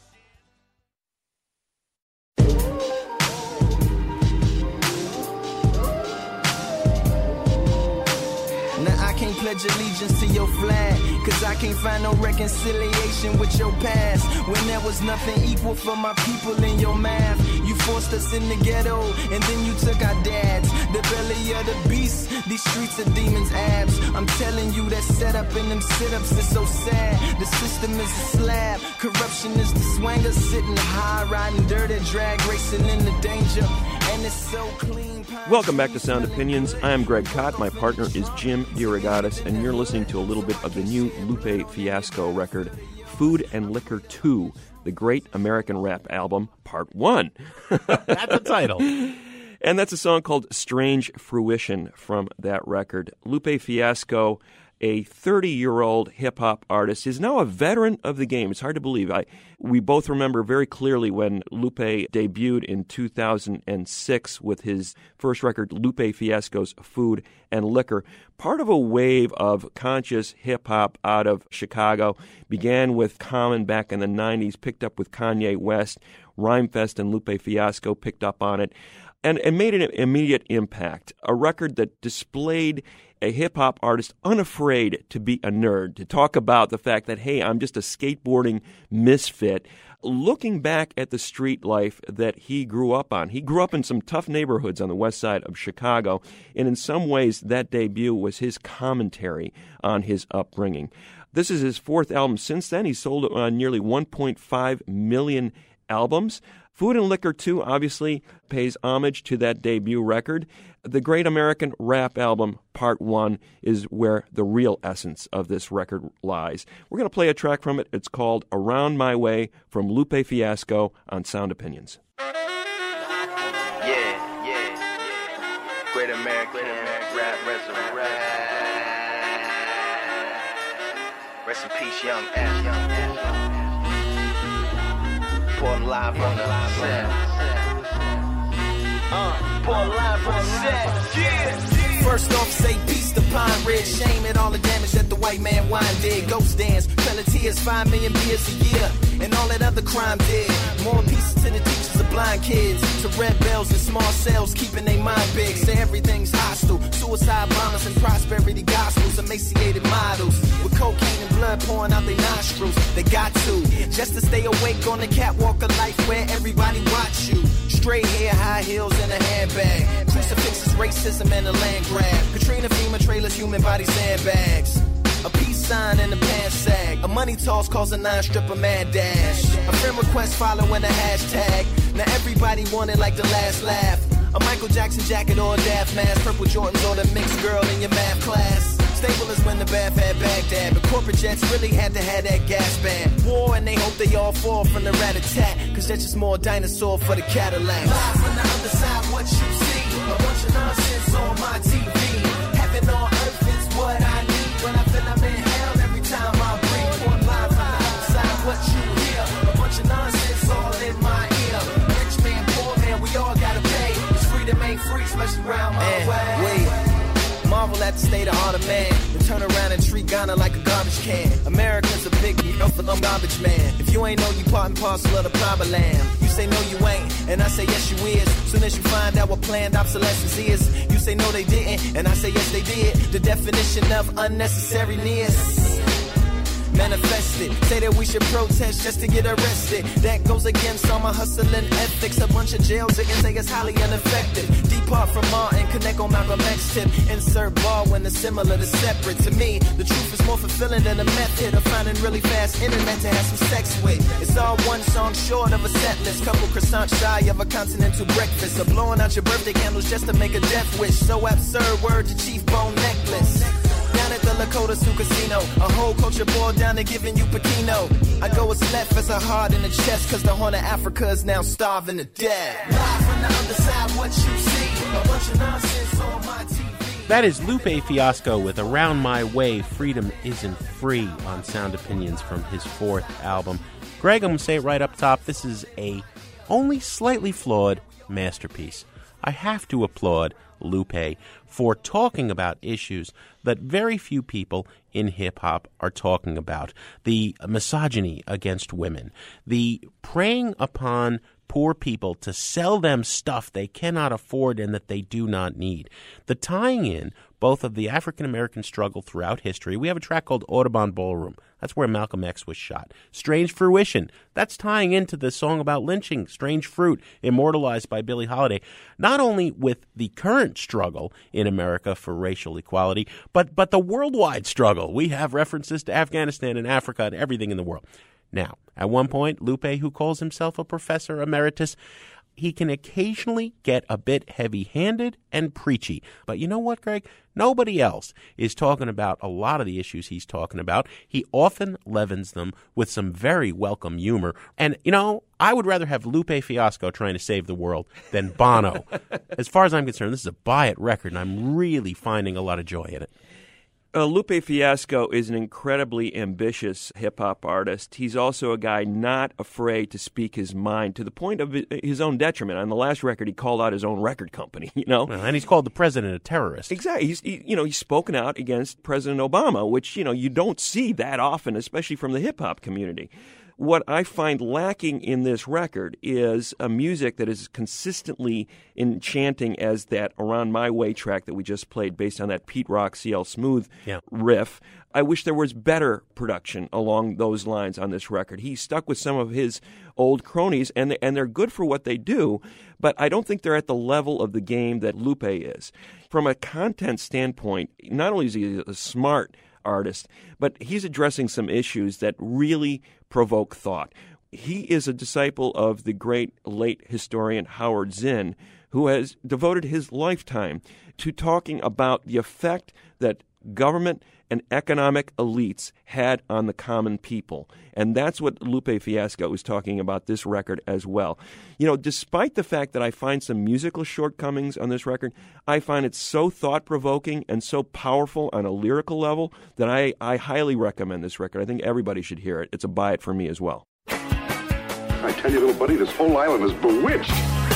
my Now I can't pledge allegiance to your flag, cause I can't find no reconciliation with your past. When there was nothing equal for my people in your math, you forced us in the ghetto, and then you took our dads. The belly of the beast, these streets are demons' abs. I'm telling you that setup in them sit-ups is so sad. The system is a slab, corruption is the swanger, sitting high, riding dirty, drag racing in the danger, and it's so clean. Welcome back to Sound Opinions. I am Greg Kot. My partner is Jim DeRogatis, and you're listening to a little bit of the new Lupe Fiasco record, Food and Liquor two, the Great American Rap Album, Part one. That's the title. And that's a song called Strange Fruition from that record. Lupe Fiasco, a thirty-year-old hip-hop artist, is now a veteran of the game. It's hard to believe. I we both remember very clearly when Lupe debuted in two thousand six with his first record, Lupe Fiasco's Food and Liquor. Part of a wave of conscious hip-hop out of Chicago. Began with Common back in the nineties, picked up with Kanye West. Rhymefest and Lupe Fiasco picked up on it, and, and made an immediate impact. A record that displayed a hip-hop artist unafraid to be a nerd, to talk about the fact that, hey, I'm just a skateboarding misfit, looking back at the street life that he grew up on. He grew up in some tough neighborhoods on the west side of Chicago, and in some ways that debut was his commentary on his upbringing. This is his fourth album. Since then, he's sold uh, nearly one point five million albums. Food and Liquor two obviously pays homage to that debut record. The Great American Rap Album, Part one, is where the real essence of this record lies. We're going to play a track from it. It's called Around My Way from Lupe Fiasco on Sound Opinions. Yeah, yeah, yeah. Great American Rap Resurrect. Rest in peace, young F. Young F. Pouring live on the set. Uh, pouring live on the set. Yeah. First off, say peace to Pine Ridge. Shame at all the damage that the white man wine did. Ghost dance, Pelletiers, five million beers a year, and all that other crime did. More pieces to the teachers of blind kids, to red bells and small cells, keeping their mind big. Say everything's hostile. Suicide bombers and prosperity gospels, emaciated models with cocaine and blood pouring out their nostrils. They got to just to stay awake on the catwalk of life where everybody watch you. Straight hair, high heels, and a handbag. Crucifixes, racism, and a land grab. Katrina, FEMA trailers, human body sandbags. A peace sign and a pants sag. A money toss calls a nine-stripper mad dash. A friend request following a hashtag. Now everybody wanted like the last laugh. A Michael Jackson jacket or a Daft mask. Purple Jordans or the mixed girl in your math class. Stable is when the Bath had Baghdad, but corporate jets really had to have that gas band. War and they hope they all fall from the rat-a-tat, cause that's just more dinosaur for the Cadillac. Live from the other side, what you see, a bunch of nonsense on my T V. Heaven on earth is what I need, when I feel I'm in hell every time I breathe. One live from the other side, what you hear, a bunch of nonsense all in my ear. Rich man, poor man, we all gotta pay. It's freedom ain't free, especially around my and way. Wait. Marvel at the state of heart of man. Then turn around and treat Ghana like a garbage can. America's a big no for them garbage man. If you ain't know, you part and parcel of the proper land. You say no you ain't, and I say yes you is. Soon as you find out what planned obsolescence is, you say no they didn't, and I say yes they did. The definition of unnecessariness. manifest it. Say that we should protest just to get arrested. That goes against all my hustling ethics. A bunch of jails that can say it's highly ineffective. Depart from Martin, connect on Malcolm X tip. Insert ball when it's similar to separate. To me, the truth is more fulfilling than a method of finding really fast internet to have some sex with. It's all one song short of a set list. Couple croissants shy of a continental breakfast. Or blowing out your birthday candles just to make a death wish. So absurd, word to Chief Bone Necklace. Down at the Lakota Sioux Casino, a whole culture boiled down to giving you Pekino. I go as left as a heart in the chest, cause the Horn of Africa is now starving to death. Live from the other side, what you see, a bunch of nonsense on my T V. That is Lupe Fiasco with Around My Way, Freedom Isn't Free, on Sound Opinions from his fourth album. Greg, I'm going to say it right up top, this is a only slightly flawed masterpiece. I have to applaud Lupe for talking about issues that very few people in hip-hop are talking about. The misogyny against women, the preying upon poor people to sell them stuff they cannot afford and that they do not need. The tying in both of the African-American struggle throughout history. We have a track called Audubon Ballroom. That's where Malcolm X was shot. Strange Fruition. That's tying into the song about lynching, Strange Fruit, immortalized by Billie Holiday. Not only with the current struggle in America for racial equality, but, but the worldwide struggle. We have references to Afghanistan and Africa and everything in the world. Now, at one point, Lupe, who calls himself a professor emeritus, he can occasionally get a bit heavy-handed and preachy. But you know what, Greg? Nobody else is talking about a lot of the issues he's talking about. He often leavens them with some very welcome humor. And, you know, I would rather have Lupe Fiasco trying to save the world than Bono. As far as I'm concerned, this is a buy-it record, and I'm really finding a lot of joy in it. Uh, Lupe Fiasco is an incredibly ambitious hip-hop artist. He's also a guy not afraid to speak his mind to the point of his own detriment. On the last record, he called out his own record company, you know? Well, and he's called the president a terrorist. Exactly. He's, he, you know, he's spoken out against President Obama, which, you know, you don't see that often, especially from the hip-hop community. What I find lacking in this record is a music that is consistently enchanting as that Around My Way track that we just played based on that Pete Rock, C L Smooth yeah. riff. I wish there was better production along those lines on this record. He stuck with some of his old cronies, and, they, and they're good for what they do, but I don't think they're at the level of the game that Lupe is. From a content standpoint, not only is he a smart artist, but he's addressing some issues that really provoke thought. He is a disciple of the great late historian Howard Zinn, who has devoted his lifetime to talking about the effect that government and economic elites had on the common people. And that's what Lupe Fiasco is talking about this record as well. You know, despite the fact that I find some musical shortcomings on this record, I find it so thought-provoking and so powerful on a lyrical level that I, I highly recommend this record. I think everybody should hear it. It's a buy it for me as well. I tell you, little buddy, this whole island is bewitched.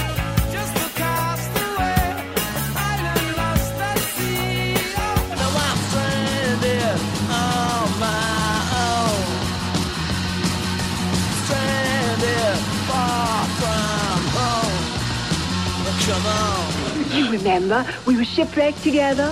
You remember, we were shipwrecked together.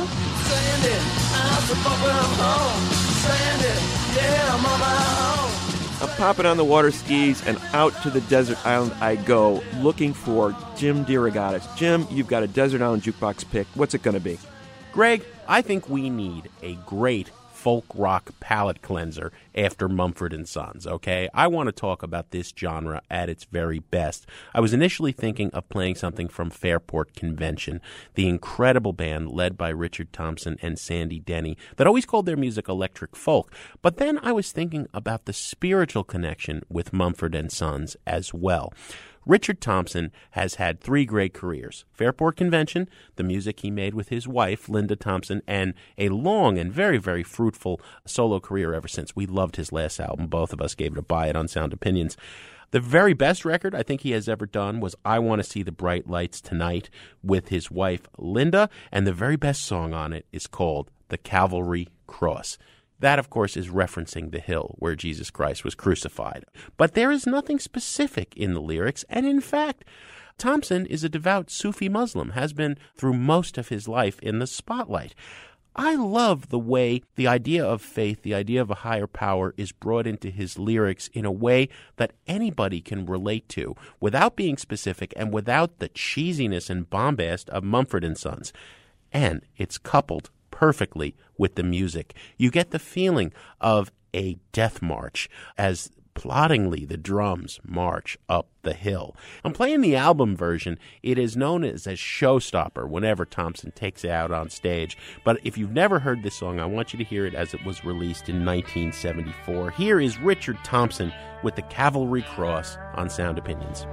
I'm popping on the water skis and out to the desert island I go, looking for Jim DeRogatis. Jim, you've got a desert island jukebox pick. What's it going to be? Greg, I think we need a great folk rock palate cleanser after Mumford and Sons, okay? I want to talk about this genre at its very best. I was initially thinking of playing something from Fairport Convention, the incredible band led by Richard Thompson and Sandy Denny that always called their music electric folk. But then I was thinking about the spiritual connection with Mumford and Sons as well. Richard Thompson has had three great careers: Fairport Convention, the music he made with his wife, Linda Thompson, and a long and very, very fruitful solo career ever since. We loved his last album. Both of us gave it a buy it on Sound Opinions. The very best record I think he has ever done was I Want to See the Bright Lights Tonight with his wife, Linda, and the very best song on it is called The Calvary Cross. That, of course, is referencing the hill where Jesus Christ was crucified. But there is nothing specific in the lyrics, and in fact, Thompson is a devout Sufi Muslim, has been through most of his life in the spotlight. I love the way the idea of faith, the idea of a higher power, is brought into his lyrics in a way that anybody can relate to without being specific and without the cheesiness and bombast of Mumford and Sons. And it's coupled perfectly with the music. You get the feeling of a death march as ploddingly the drums march up the hill. I'm playing the album version. It is known as a showstopper whenever Thompson takes it out on stage. But if you've never heard this song, I want you to hear it as it was released in nineteen seventy-four. Here is Richard Thompson with the Cavalry Cross on Sound Opinions.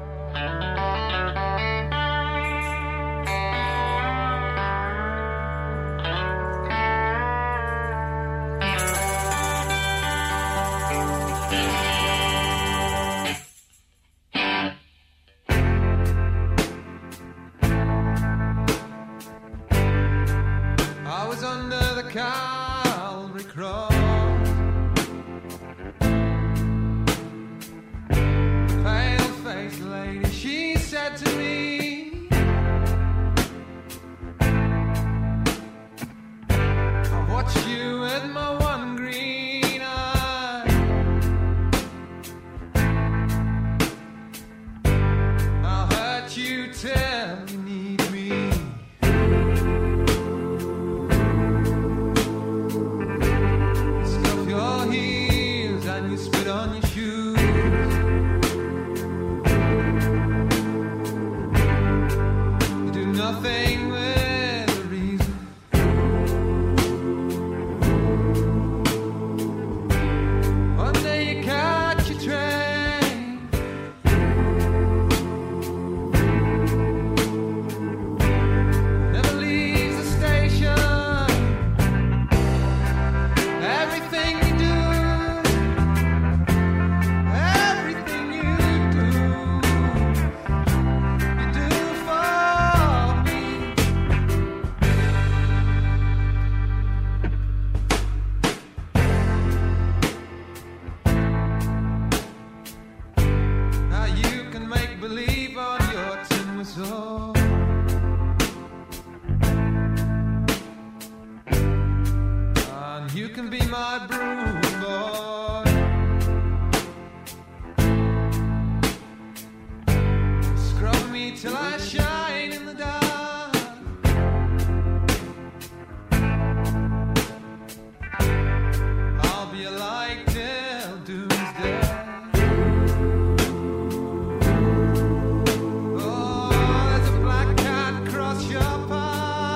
Cavalry cross, pale-faced lady, she said to me, I watched you with my one green eye, I heard you tell you need me. You can be my broom boy, scrub me till I shine in the dark. I'll be a light till doomsday. Oh, there's a black cat across your path.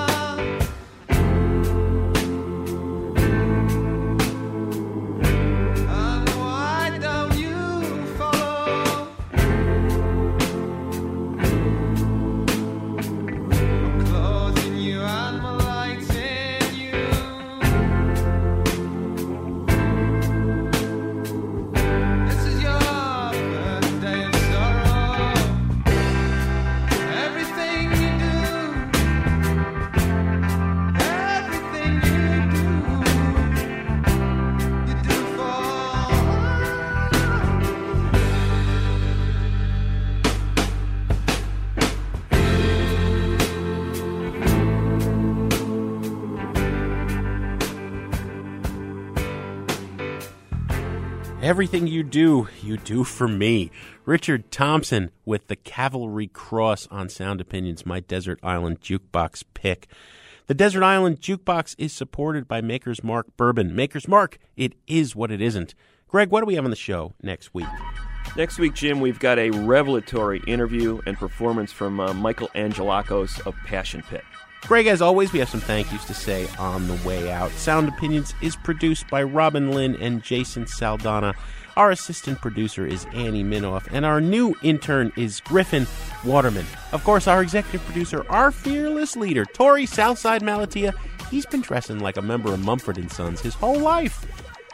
Everything you do, you do for me. Richard Thompson with the Cavalry Cross on Sound Opinions, my Desert Island Jukebox pick. The Desert Island Jukebox is supported by Maker's Mark Bourbon. Maker's Mark, it is what it isn't. Greg, what do we have on the show next week? Next week, Jim, we've got a revelatory interview and performance from uh, Michael Angelakos of Passion Pit. Greg, as always, we have some thank yous to say on the way out. Sound Opinions is produced by Robin Lynn and Jason Saldana. Our assistant producer is Annie Minoff, and our new intern is Griffin Waterman. Of course, our executive producer, our fearless leader, Tori Southside Malatia, he's been dressing like a member of Mumford and Sons his whole life.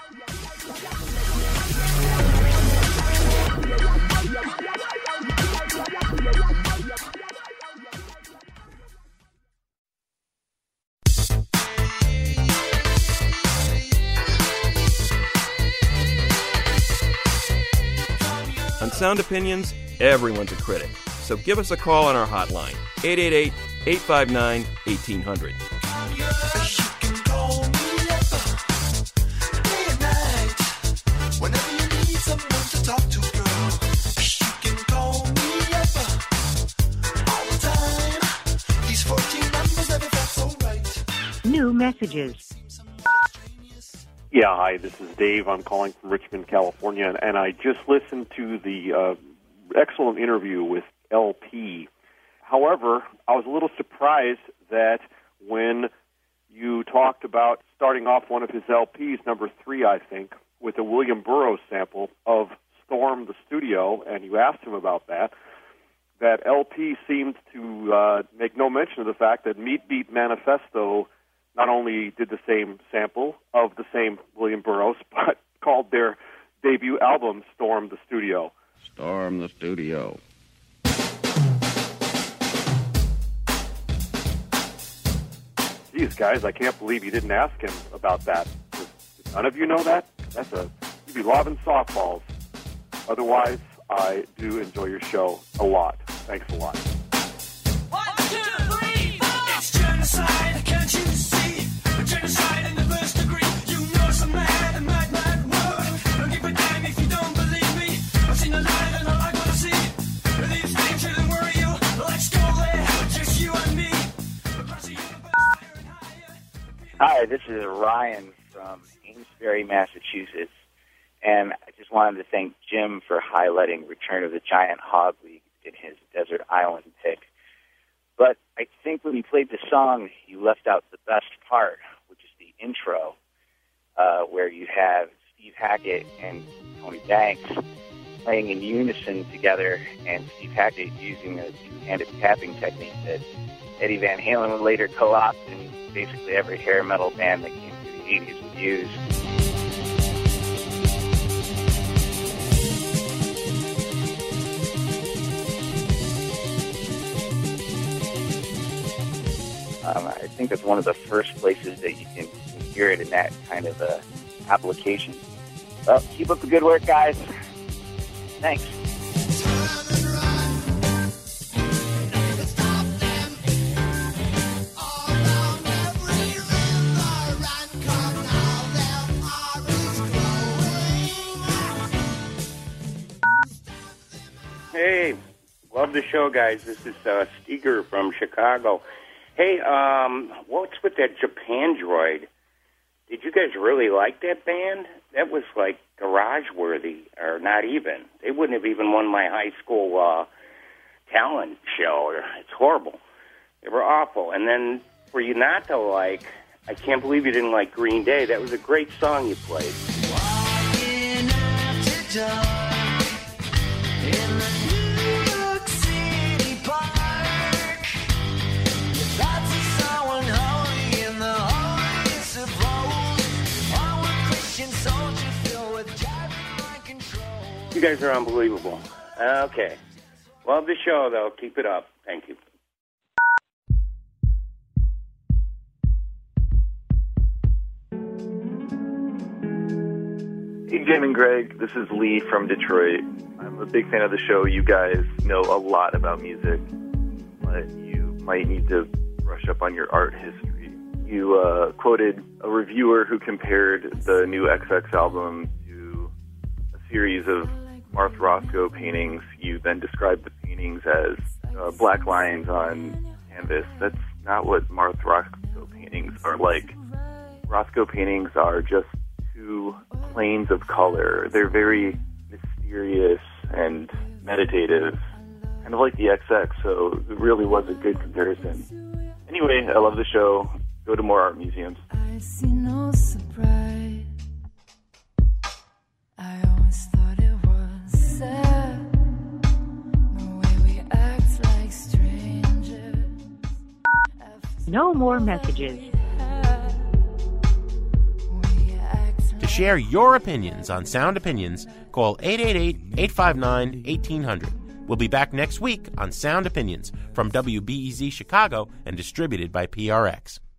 On Sound Opinions, everyone's a critic. So give us a call on our hotline, eight eight eight, eight five nine, one eight hundred. new messages. Yeah, hi, this is Dave. I'm calling from Richmond, California, and, and I just listened to the uh, excellent interview with L P. However, I was a little surprised that when you talked about starting off one of his L Ps, number three, I think, with a William Burroughs sample of Storm the Studio, and you asked him about that, that L P seemed to uh, make no mention of the fact that Meat Beat Manifesto not only did the same sample of the same William Burroughs, but called their debut album Storm the Studio. Storm the Studio. Geez, guys, I can't believe you didn't ask him about that. Did none of you know that? That's a, you'd be lobbing softballs. Otherwise, I do enjoy your show a lot. Thanks a lot. One, two, three, four. It's genocide, can't you see? Genocide in the first degree. You know it's a mad and mad, mad world. Don't give a damn if you don't believe me. I've seen a lot and I like what I see. These things shouldn't worry you. Let's go there, just you and me. Hi, this is Ryan from Amesbury, Massachusetts, and I just wanted to thank Jim for highlighting Return of the Giant Hog League in his Desert Island pick. But I think when he played the song, you left out the best part, which is the intro, uh, where you have Steve Hackett and Tony Banks playing in unison together, and Steve Hackett using a two-handed tapping technique that Eddie Van Halen would later co-opt in basically every hair metal band that came through the eighties would use. Um, I think that's one of the first places that you can hear it in that kind of uh, application. Well, keep up the good work, guys. Thanks. Hey, love the show, guys. This is uh, Steger from Chicago. Hey, um, what's with that Japan Droid? Did you guys really like that band? That was like garage-worthy, or not even. They wouldn't have even won my high school uh, talent show. It's horrible. They were awful. And then for you not to like, I can't believe you didn't like Green Day. That was a great song you played. Walking after dark in the New York City park. Your thoughts are so unholy in the holiest of roads. Onward Christian soldier filled with driving mind control. You guys are unbelievable. Okay. Love the show, though. Keep it up. Thank you. Hey, Jim and Greg, this is Lee from Detroit. I'm a big fan of the show. You guys know a lot about music, but you might need to brush up on your art history. You uh, quoted a reviewer who compared the new X X album to a series of Martha Roscoe paintings. You then described the paintings as uh, black lines on canvas. That's not what Martha Roscoe paintings are like. Roscoe paintings are just two planes of color. They're very mysterious and meditative, kind of like the X X, so it really was a good comparison. Anyway, I love the show. Go to more art museums. I see no surprise. I always thought it was sad, the way we act like strangers. No more messages. To share your opinions on Sound Opinions, call eight eight eight, eight five nine, eighteen hundred. We'll be back next week on Sound Opinions from W B E Z Chicago and distributed by P R X.